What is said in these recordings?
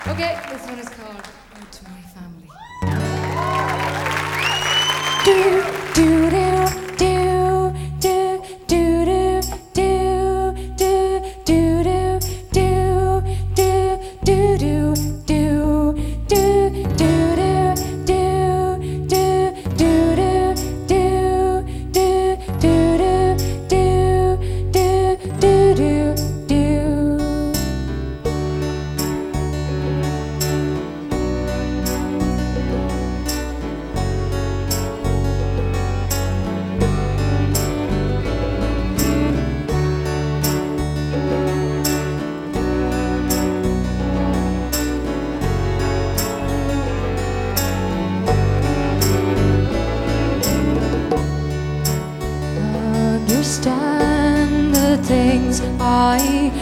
Okay, this one is called Ode to My Family. Do do do do do do do do do do do do do do do do do understand the things I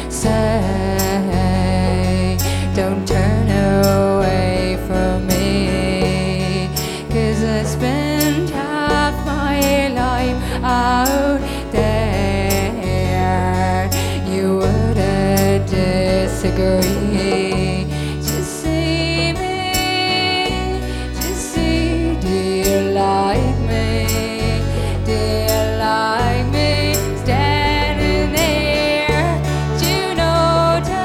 say. Don't turn away from me, 'cause I spent half my life out there. You wouldn't disagree. Just see me, just see, do you like me? Do you like me standing there? Do you know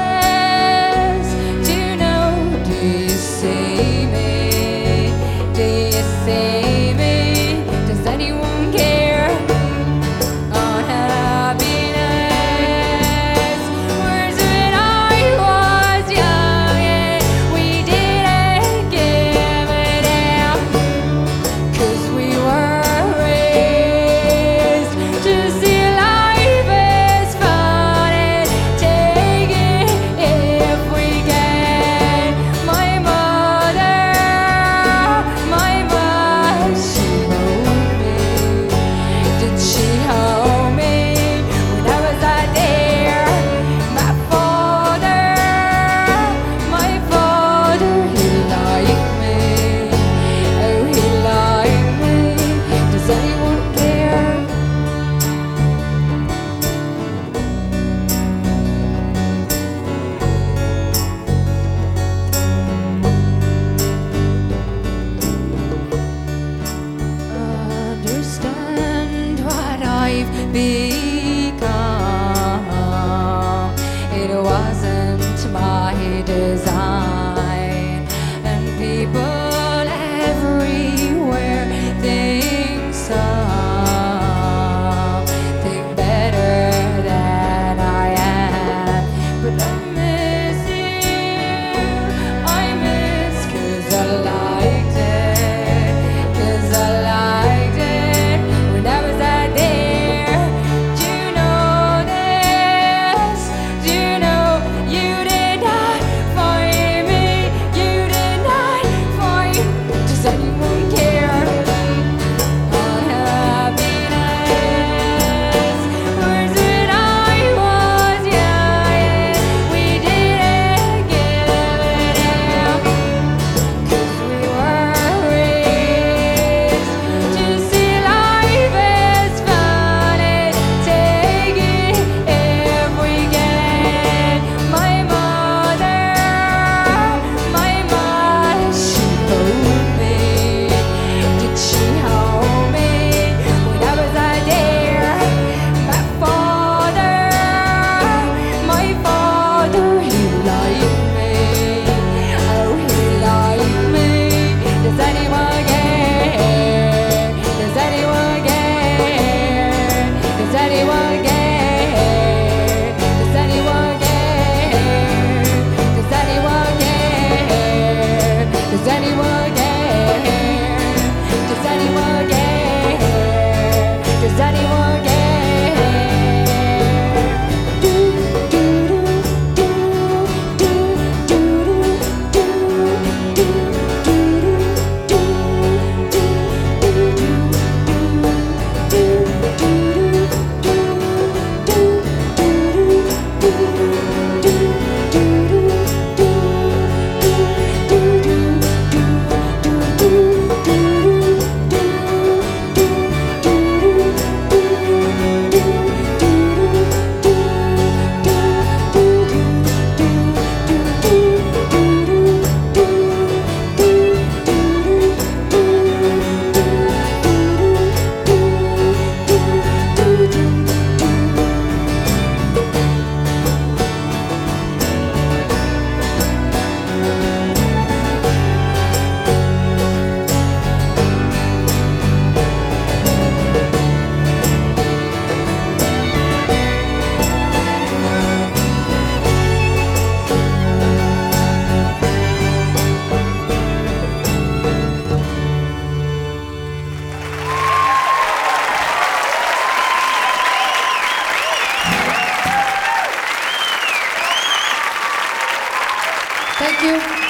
Thank you.